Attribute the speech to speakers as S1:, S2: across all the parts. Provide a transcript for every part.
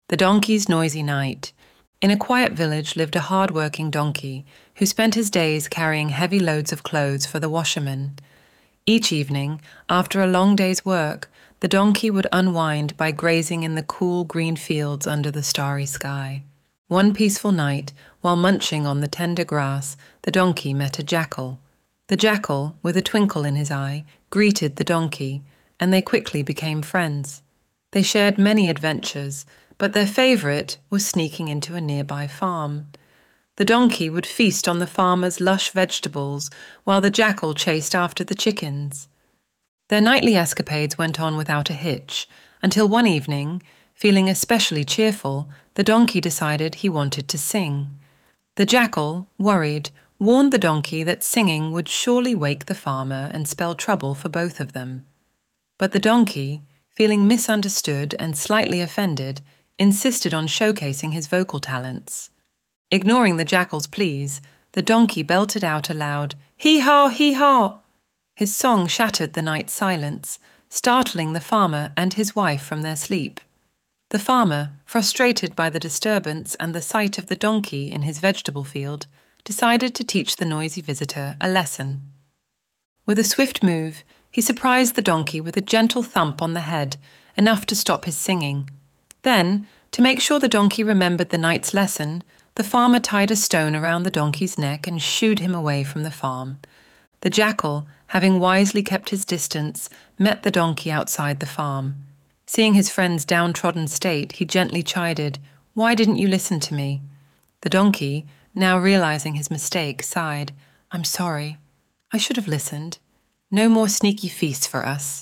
S1: The Donkey's Noisy Night. In a quiet village lived a hard-working donkey who spent his days carrying heavy loads of clothes for the washerman. Each evening, after a long day's work, the donkey would unwind by grazing in the cool green fields under the starry sky. One peaceful night, while munching on the tender grass, the donkey met a jackal. The jackal, with a twinkle in his eye, greeted the donkey, and they quickly became friends. They shared many adventures, but their favorite was sneaking into a nearby farm. The donkey would feast on the farmer's lush vegetables, while the jackal chased after the chickens. Their nightly escapades went on without a hitch, until one evening, feeling especially cheerful, the donkey decided he wanted to sing. The jackal, worried, warned the donkey that singing would surely wake the farmer and spell trouble for both of them. But the donkey, feeling misunderstood and slightly offended, insisted on showcasing his vocal talents. Ignoring the jackal's pleas, the donkey belted out aloud, "Hee-haw, hee-haw!" His song shattered the night's silence, startling the farmer and his wife from their sleep. The farmer, frustrated by the disturbance and the sight of the donkey in his vegetable field, decided to teach the noisy visitor a lesson. With a swift move, he surprised the donkey with a gentle thump on the head, enough to stop his singing. Then, to make sure the donkey remembered the night's lesson, the farmer tied a stone around the donkey's neck and shooed him away from the farm. The jackal, having wisely kept his distance, met the donkey outside the farm. Seeing his friend's downtrodden state, he gently chided, "Why didn't you listen to me?" The donkey, now realizing his mistake, sighed, "I'm sorry. I should have listened. No more sneaky feasts for us."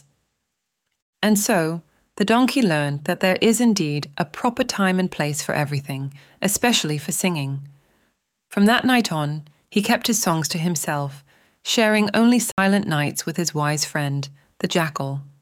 S1: And so, the donkey learned that there is indeed a proper time and place for everything, especially for singing. From that night on, he kept his songs to himself, sharing only silent nights with his wise friend, the jackal.